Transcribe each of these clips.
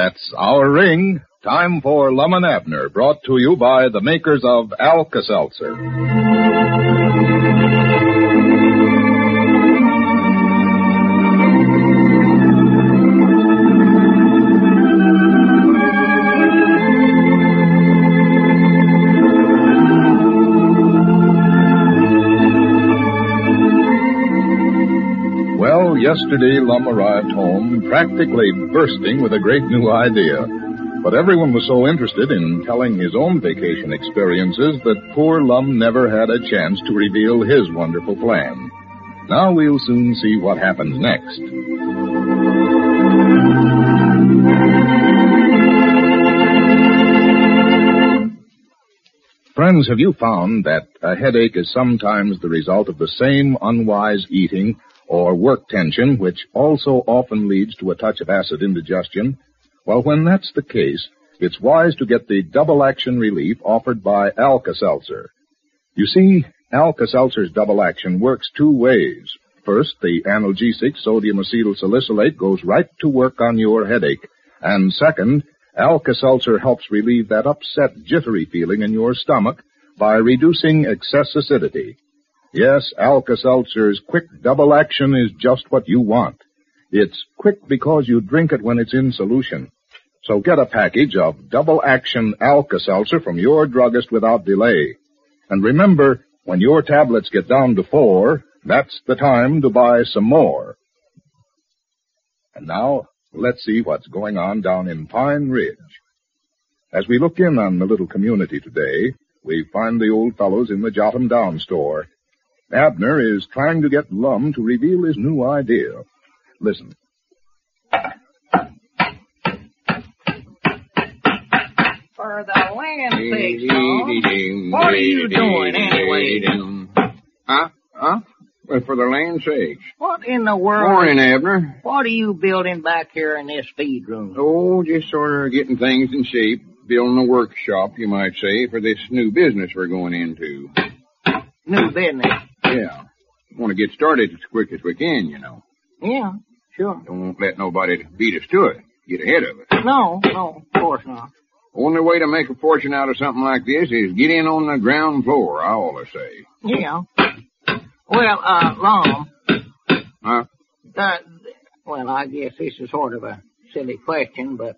That's our ring. Time for Lum and Abner, brought to you by the makers of Alka-Seltzer. Well, yesterday Lum arrived home practically bursting with a great new idea. But everyone was so interested in telling his own vacation experiences that poor Lum never had a chance to reveal his wonderful plan. Now we'll soon see what happens next. Friends, have you found that a headache is sometimes the result of the same unwise eating or work tension, which also often leads to a touch of acid indigestion? Well, when that's the case, it's wise to get the double-action relief offered by Alka-Seltzer. You see, Alka-Seltzer's double action works two ways. First, the analgesic sodium acetylsalicylate goes right to work on your headache. And second, Alka-Seltzer helps relieve that upset, jittery feeling in your stomach by reducing excess acidity. Yes, Alka-Seltzer's quick double action is just what you want. It's quick because you drink it when it's in solution. So get a package of double-action Alka-Seltzer from your druggist without delay. And remember, when your tablets get down to 4, that's the time to buy some more. And now, let's see what's going on down in Pine Ridge. As we look in on the little community today, we find the old fellows in the Jot 'em Down store. Abner is trying to get Lum to reveal his new idea. Listen. For the land's sake, Tom, what are you doing anyway? Huh? Well, for the land's sake. What in the world? Morning, Abner. What are you building back here in this feed room? Oh, just sort of getting things in shape. Building a workshop, you might say, for this new business we're going into. New business? Yeah. Want to get started as quick as we can, you know. Yeah, sure. Don't let nobody beat us to it. Get ahead of it. No, of course not. Only way to make a fortune out of something like this is get in on the ground floor, I always say. Yeah. Well, Lum. Huh? Well, I guess this is sort of a silly question, but,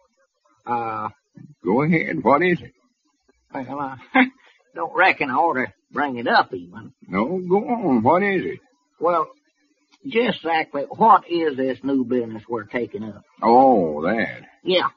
Go ahead. What is it? Well, I don't reckon I ought to bring it up even. No, go on. What is it? Well, just exactly what is this new business we're taking up? Oh, that. Yeah.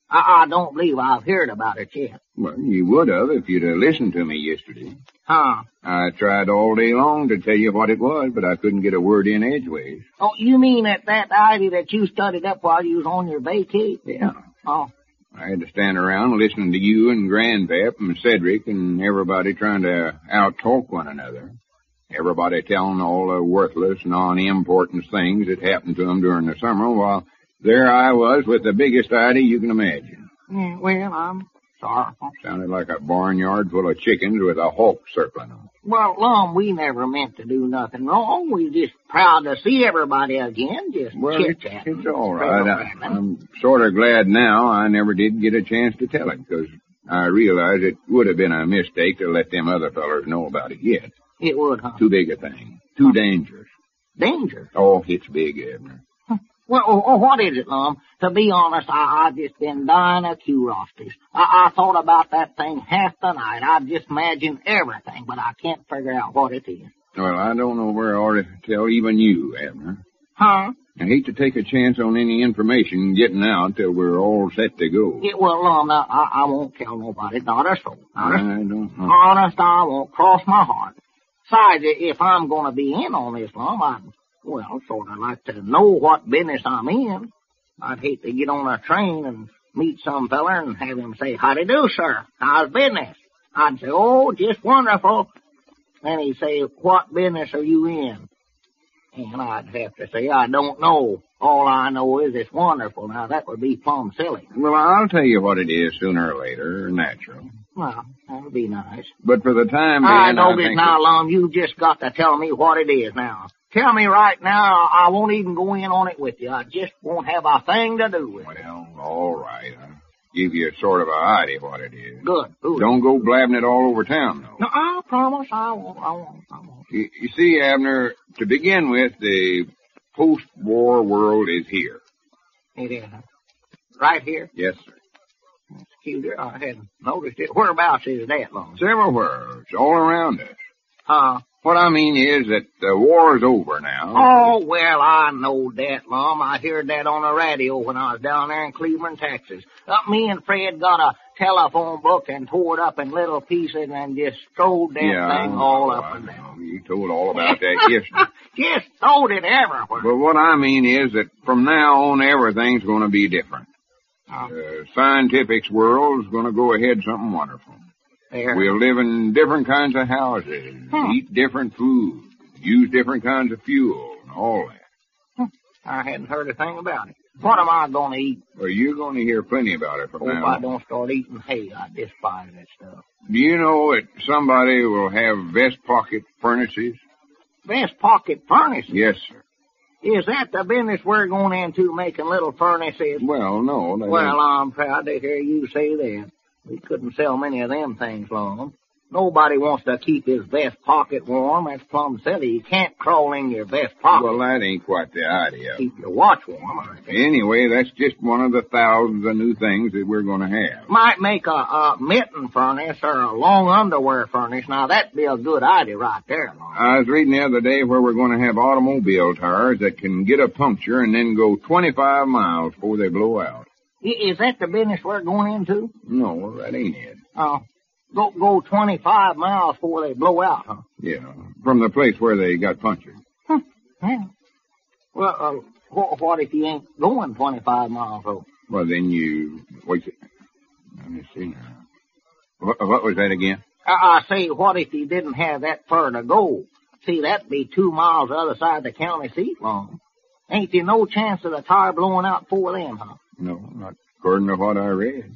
I don't believe I've heard about it yet. Well, you would have if you'd have listened to me yesterday. Huh? I tried all day long to tell you what it was, but I couldn't get a word in edgeways. Oh, you mean that idea that you studied up while you was on your vacay? Yeah. Oh. I had to stand around listening to you and Grandpap and Cedric and everybody trying to out-talk one another. Everybody telling all the worthless, non-important things that happened to them during the summer, while there I was with the biggest idea you can imagine. Yeah, well, I'm sorrowful. Sounded like a barnyard full of chickens with a hawk circling them. Well, Lum, we never meant to do nothing wrong. We just proud to see everybody again, just chit-chatting. It's all right. I'm sort of glad now I never did get a chance to tell it, because I realize it would have been a mistake to let them other fellers know about it yet. It would, huh? Too big a thing. Too dangerous. Dangerous? Oh, it's big, Abner. Well, what is it, Lum? To be honest, I've just been dying of curiosity. I thought about that thing half the night. I've just imagined everything, but I can't figure out what it is. Well, I don't know where I ought to tell even you, Abner. Huh? I hate to take a chance on any information getting out till we're all set to go. Yeah, well, Lum, I won't tell nobody, not a soul. I don't know. Honest, I won't cross my heart. Besides, if I'm going to be in on this, Lum, I'd sort of like to know what business I'm in. I'd hate to get on a train and meet some feller and have him say, "Howdy do, sir. How's business?" I'd say, "Oh, just wonderful." Then he'd say, "What business are you in?" And I'd have to say, "I don't know. All I know is it's wonderful." Now, that would be plumb silly. Well, I'll tell you what it is sooner or later, natural. Well, that would be nice. But for the time being, I know this now, Lum. You just got to tell me what it is now. Tell me right now, I won't even go in on it with you. I just won't have a thing to do with it. Well, all right. I'll give you a sort of a idea what it is. Good. Don't go blabbing it all over town, though. No, I promise I won't. You see, Abner, to begin with, the post-war world is here. It is, huh? Right here? Yes, sir. That's cute. I hadn't noticed it. Whereabouts is that, Long? Everywhere. It's all around us. What I mean is that the war's over now. Oh, well, I know that, Lum. I heard that on the radio when I was down there in Cleveland, Texas. Me and Fred got a telephone book and tore it up in little pieces and just strode that thing all up and down. You told all about that yesterday. Just throwed it everywhere. But what I mean is that from now on, everything's going to be different. Scientific's world's going to go ahead something wonderful. There. We'll live in different kinds of houses, eat different food, use different kinds of fuel, and all that. I hadn't heard a thing about it. What am I going to eat? Well, you're going to hear plenty about it from now If on. I don't start eating hay, I despise that stuff. Do you know that somebody will have vest pocket furnaces? Vest pocket furnaces? Yes, sir. Is that the business we're going into, making little furnaces? Well, no. Well, I'm proud to hear you say that. We couldn't sell many of them things long. Nobody wants to keep his vest pocket warm. That's plumb silly. You can't crawl in your vest pocket. Well, that ain't quite the idea. Keep your watch warm, I think. Anyway, that's just one of the thousands of new things that we're going to have. Might make a mitten furnace or a long underwear furnace. Now, that'd be a good idea right there, Lon. I was reading the other day where we're going to have automobile tires that can get a puncture and then go 25 miles before they blow out. Is that the business we're going into? No, that ain't it. Go 25 miles before they blow out, huh? Yeah, from the place where they got punctured. Yeah. Well, what if you ain't going 25 miles, though? Well, then wait, let me see now. What was that again? I say, what if you didn't have that far to go? See, that'd be 2 miles the other side of the county seat long. Ain't there no chance of the tire blowing out before then, huh? No, not according to what I read.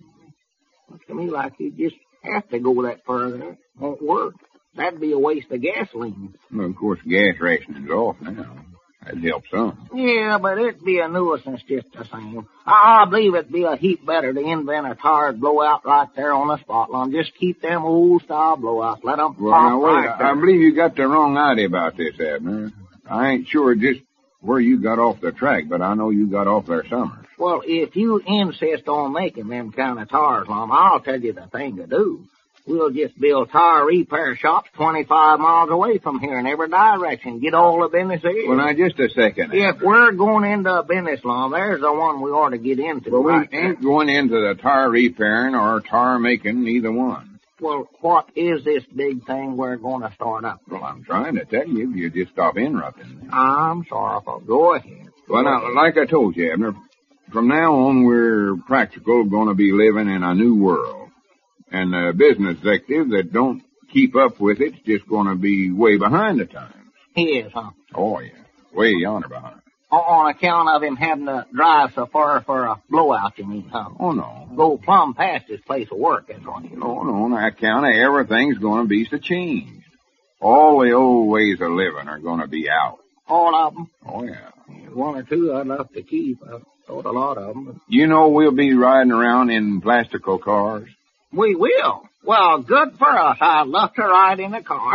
Looks to me like you just have to go that further. Won't work. That'd be a waste of gasoline. Well, of course, gas rationing's off now. That'd help some. Yeah, but it'd be a nuisance just the same. I believe it'd be a heap better to invent a tire blowout right there on the spot. Just keep them old-style blowouts. Let them pop right there. I believe you got the wrong idea about this, Abner. I ain't sure just where you got off the track, but I know you got off there somewhere. Well, if you insist on making them kind of tires, Lum, I'll tell you the thing to do. We'll just build tire repair shops 25 miles away from here in every direction. Get all the business there. Well, now, just a second. If we're going into a business, Lum, there's the one we ought to get into. Well, we ain't going into the tire repairing or tire making, neither one. Well, what is this big thing we're going to start up? Well, I'm trying to tell you. You just stop interrupting. I'm sorry. Go ahead. Well, now, like I told you, Abner, from now on, we're practical going to be living in a new world. And a business executive that don't keep up with it's just going to be way behind the times. He is, huh? Oh, yeah. Way yonder behind. On account of him having to drive so far for a blowout, you mean, huh? Oh, no. Go plumb past his place of work, that's what you mean. No, on account of everything's going to be so changed. All the old ways of living are going to be out. All of them? Oh, yeah. One or two I'd love to keep. I thought a lot of them. But... You know we'll be riding around in plastical cars? We will. Well, good for us. I'd love to ride in a car.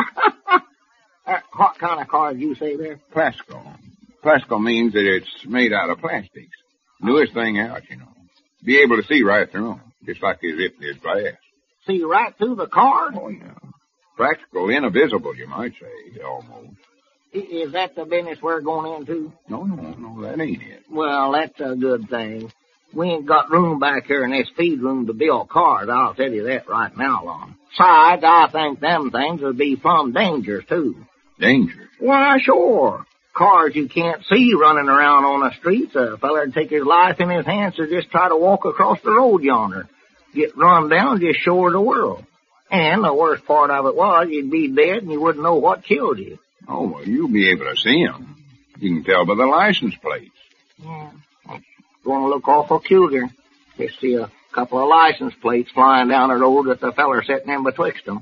What kind of car did you say there? Plastical. Plastical means that it's made out of plastics. Newest thing out, you know. Be able to see right through them, just like as if there's glass. See right through the car? Oh, yeah. Practical, invisible, you might say, almost. Is that the business we're going into? No, that ain't it. Well, that's a good thing. We ain't got room back here in this feed room to build cars, I'll tell you that right now, Lon. Besides, I think them things would be plumb dangerous, too. Dangerous? Why, sure. Cars you can't see running around on the streets. A feller'd take his life in his hands to just try to walk across the road yonder. Get run down, just show her the world. And the worst part of it was, you'd be dead and you wouldn't know what killed you. Oh, well, you'll be able to see them. You can tell by the license plates. Yeah, that's going to look awful peculiar. Just see a couple of license plates flying down the road with the feller sitting in betwixt them.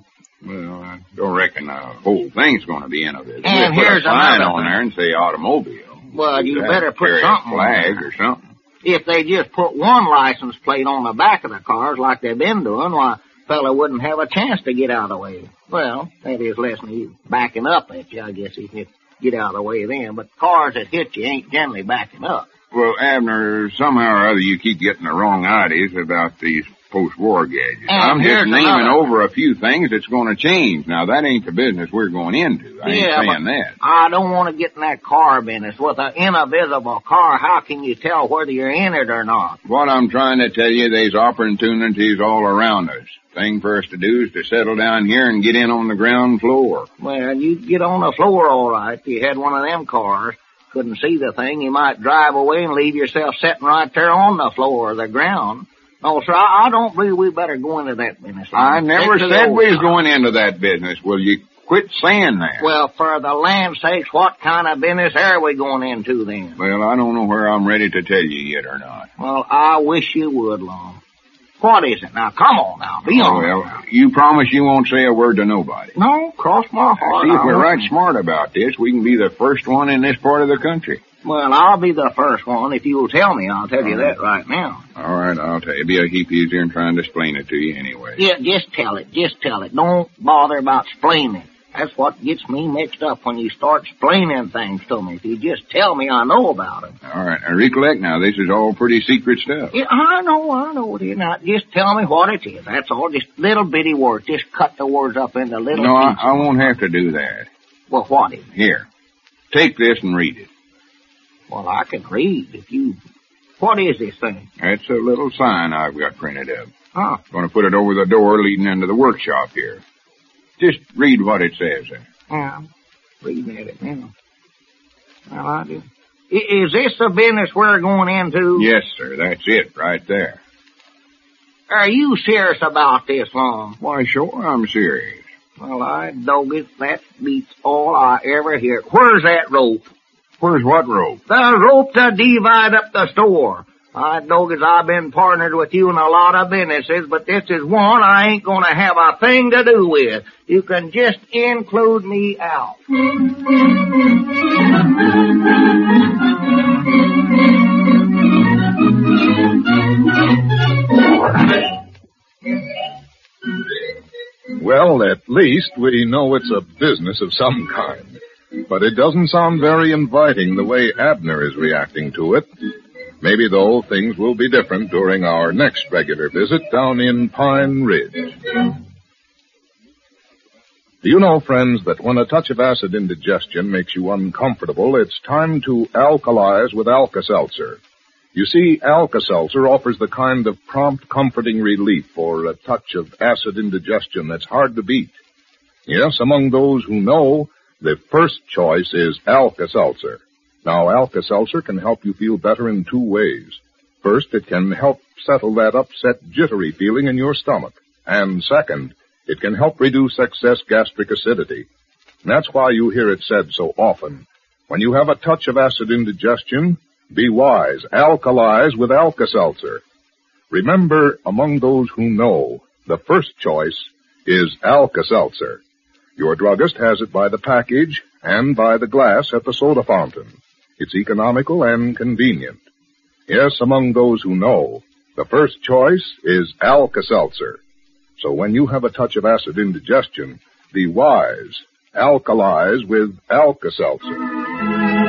Well, I don't reckon the whole thing's going to be invisible. And Put here's a sign another on thing. there and say automobile. Well, you That'd better put carry something a flag on or something. there. If they just put one license plate on the back of the cars like they've been doing, why, fella wouldn't have a chance to get out of the way. Well, that is less than you backing up at you, I guess, if you get out of the way then. But cars that hit you ain't generally backing up. Well, Abner, somehow or other you keep getting the wrong ideas about these post-war gadgets. And I'm just here's naming another. over a few things that's going to change. Now, that ain't the business we're going into. I ain't saying that. I don't want to get in that car business. With an invisible car, how can you tell whether you're in it or not? What I'm trying to tell you, there's opportunities all around us. Thing for us to do is to settle down here and get in on the ground floor. Well, you'd get on the floor all right if you had one of them cars. Couldn't see the thing, you might drive away and leave yourself sitting right there on the floor or the ground. No, sir, I don't believe we better go into that business. I never Stick to the said old we was time. going into that business. Will you quit saying that? Well, for the land's sakes, what kind of business are we going into then? Well, I don't know where I'm ready to tell you yet or not. Well, I wish you would, Long. What is it? Now, come on now, be Oh, on. well, you promise you won't say a word to nobody. No, cross my heart. See, if I we're won't. right smart about this, we can be the first one in this part of the country. Well, I'll be the first one. If you'll tell me, I'll tell you that right now. All right, I'll tell you. It'll be a heap easier than trying to explain it to you anyway. Yeah, just tell it. Just tell it. Don't bother about explaining it. That's what gets me mixed up when you start explaining things to me. If you just tell me, I know about it. All right, now recollect now, this is all pretty secret stuff. Yeah, I know it is. Now, just tell me what it is. That's all. Just little bitty words. Just cut the words up into little No, pieces. I won't have to do that. Well, what is it? Here, take this and read it. Well, I can read if you... What is this thing? That's a little sign I've got printed up. Huh. Going to put it over the door leading into the workshop here. Just read what it says there. Yeah, I'm reading at it now. Well, I do. Is this the business we're going into? Yes, sir, that's it right there. Are you serious about this, Long? Why, sure, I'm serious. Well, I dog it. That beats all I ever hear. Where's that rope? Where's what rope? The rope to divide up the store. I dog it. I've been partnered with you in a lot of businesses, but this is one I ain't gonna have a thing to do with. You can just include me out. Well, at least we know it's a business of some kind. But it doesn't sound very inviting the way Abner is reacting to it. Maybe, though, things will be different during our next regular visit down in Pine Ridge. Do you know, friends, that when a touch of acid indigestion makes you uncomfortable, it's time to alkalize with Alka-Seltzer. You see, Alka-Seltzer offers the kind of prompt, comforting relief for a touch of acid indigestion that's hard to beat. Yes, among those who know, the first choice is Alka-Seltzer. Now, Alka-Seltzer can help you feel better in two ways. First, it can help settle that upset, jittery feeling in your stomach. And second, it can help reduce excess gastric acidity. And that's why you hear it said so often. When you have a touch of acid indigestion, be wise. Alkalize with Alka-Seltzer. Remember, among those who know, the first choice is Alka-Seltzer. Your druggist has it by the package and by the glass at the soda fountain. It's economical and convenient. Yes, among those who know, the first choice is Alka-Seltzer. So when you have a touch of acid indigestion, be wise. Alkalize with Alka-Seltzer.